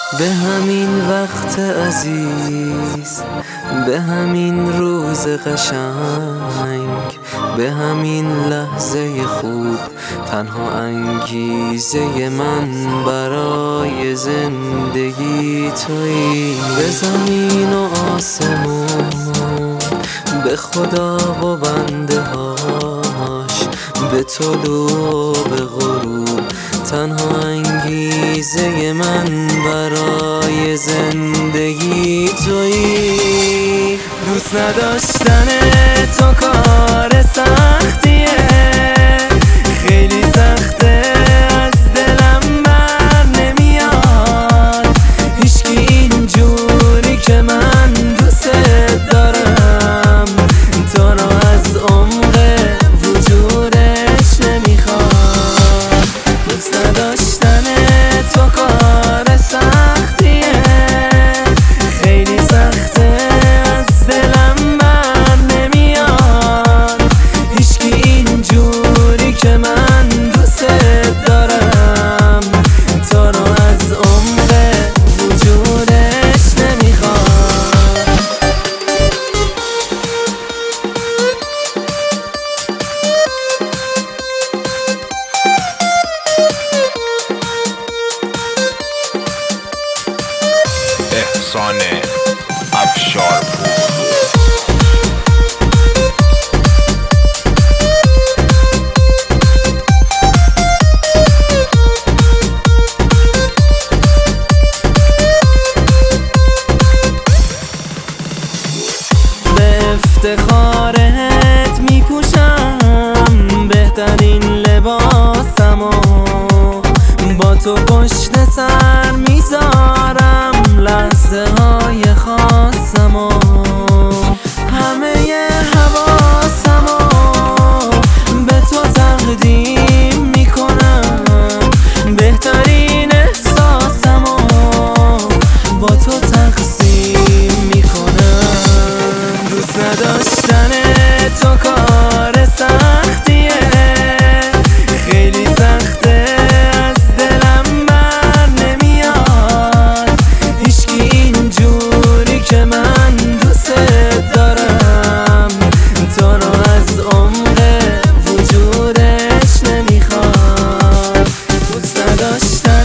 به همین وقت عزیز، به همین روز قشنگ، به همین لحظه خوب، تنها انگیزه من برای زندگی تویی. به زمین و آسمون، به خدا و بنده هاش، به طلوع و به غروب، تنها انگیزه من برای زندگی تویی. دوست نداشتن تو کار سختیه، خیلی سخته، از دلم بر نمیاد. هیچکی اینجوری که من دوست دارم، تو رو از عمق وجودش نمیخواد. دوست نداشتن تو کار سختیه، خیلی سخته، از دلم بر نمیاد. هیچکی اینجوری که من دوست دارم، تو رو از عمق وجودش نمیخواد. احسان افشارپور. به افتخارت میپوشم بهترین لباسمو، با تو پشت سر میذارم لحظه های خاصمو. همه حواسمو به تو تقدیم میکنم، بهترین احساسمو با تو تقسیم میکنم. دوست نداشتن تو کار سختیه، خیلی سخته، از دلم بر نمیاد. هیچکی اینجوری که من دوست دارم، تو رو از عمق وجودش نمیخواد. دوست نداشتن